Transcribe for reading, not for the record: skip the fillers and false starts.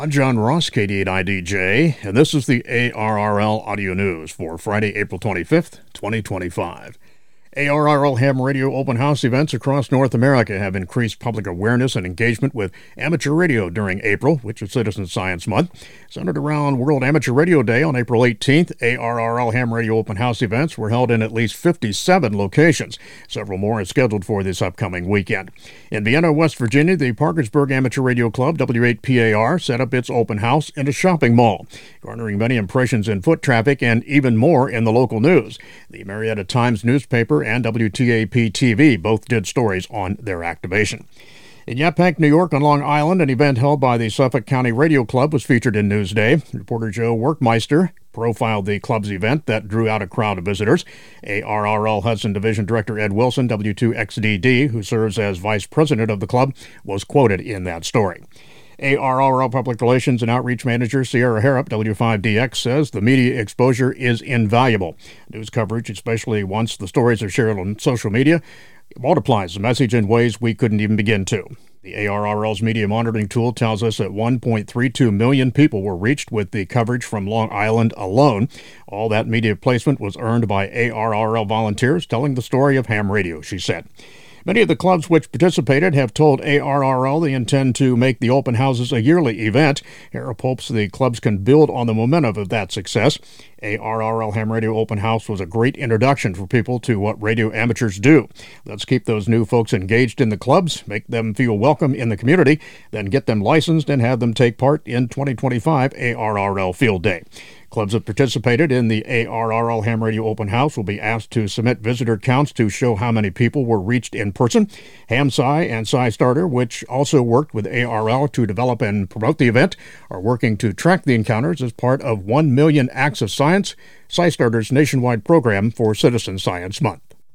I'm John Ross, KD8IDJ, and this is the ARRL Audio News for Friday, April 25th, 2025. ARRL ham radio open house events across North America have increased public awareness and engagement with amateur radio during April, which is Citizen Science Month. Centered around World Amateur Radio Day on April 18th, ARRL ham radio open house events were held in at least 57 locations. Several more are scheduled for this upcoming weekend. In Vienna, West Virginia, the Parkersburg Amateur Radio Club, W8PAR, set up its open house in a shopping mall, garnering many impressions in foot traffic and even more in the local news. The Marietta Times newspaper and WTAP-TV both did stories on their activation. In Yaphank, New York, on Long Island, an event held by the Suffolk County Radio Club was featured in Newsday. Reporter Joe Workmeister profiled the club's event that drew out a crowd of visitors. ARRL Hudson Division Director Ed Wilson, W2XDD, who serves as vice president of the club, was quoted in that story. ARRL Public Relations and Outreach Manager Sierra Harrop, W5DX, says the media exposure is invaluable. News coverage, especially once the stories are shared on social media, multiplies the message in ways we couldn't even begin to. The ARRL's media monitoring tool tells us that 1.32 million people were reached with the coverage from Long Island alone. All that media placement was earned by ARRL volunteers telling the story of ham radio, she said. Many of the clubs which participated have told ARRL they intend to make the open houses a yearly event. Harrop hopes the clubs can build on the momentum of that success. ARRL Ham Radio Open House was a great introduction for people to what radio amateurs do. Let's keep those new folks engaged in the clubs, make them feel welcome in the community, then get them licensed and have them take part in 2025 ARRL Field Day. Clubs that participated in the ARRL Ham Radio Open House will be asked to submit visitor counts to show how many people were reached in person. HamSci and SciStarter, which also worked with ARRL to develop and promote the event, are working to track the encounters as part of 1 Million Acts of Science, SciStarter's nationwide program for Citizen Science Month.